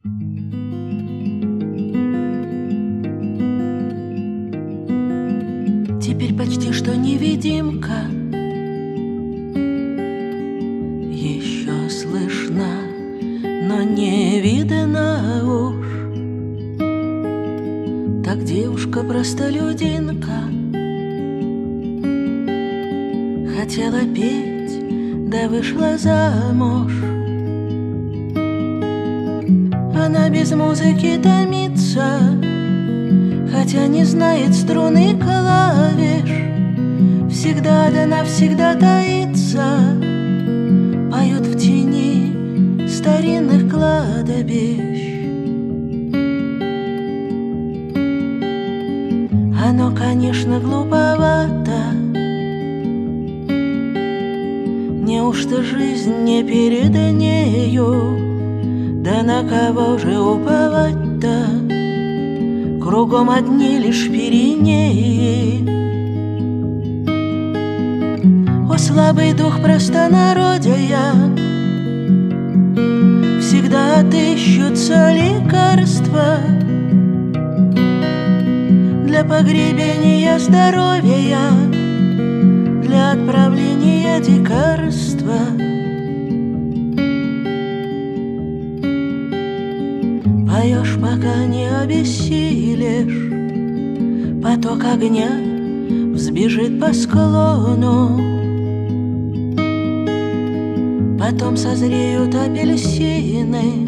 Теперь почти что невидимка еще слышна, но не видно уж. Так девушка-простолюдинка хотела петь, да вышла замуж. Она без музыки томится, хотя не знает струны клавиш. Всегда да навсегда таится, поют в тени старинных кладбищ. Оно, конечно, глуповато. Неужто жизнь не перед нею? Да на кого же уповать-то? Кругом одни лишь Пиренеи. О, слабый дух простонародия, всегда отыщутся лекарства для погребения здоровья, для отправления дикарства. Поешь, пока не обессилишь, поток огня взбежит по склону. Потом созреют апельсины,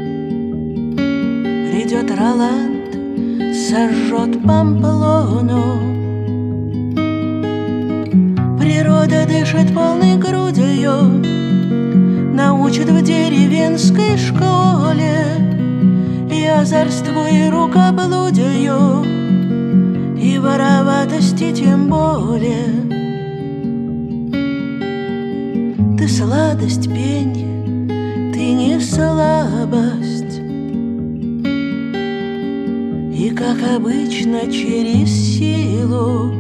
придет Роланд, сожжет Памплону. Природа дышит полной грудью, научит в деревенской школе и озорству, и рукоблудию, и вороватости тем более. Ты сладость пенья, ты не слабость. И, как обычно, через силу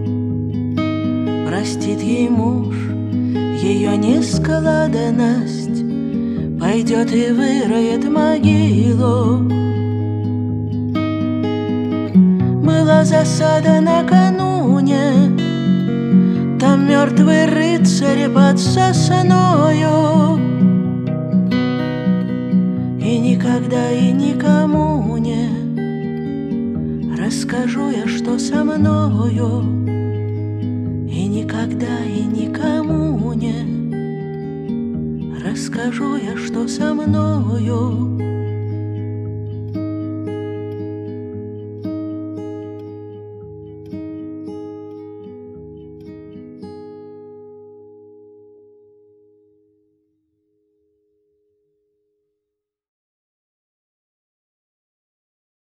простит ей муж ее нескладность, пойдет и выроет могилу. Была засада накануне, там мертвый рыцарь под сосною. И никогда и никому не расскажу я, что со мною. И никогда и никому не расскажу я, что со мною.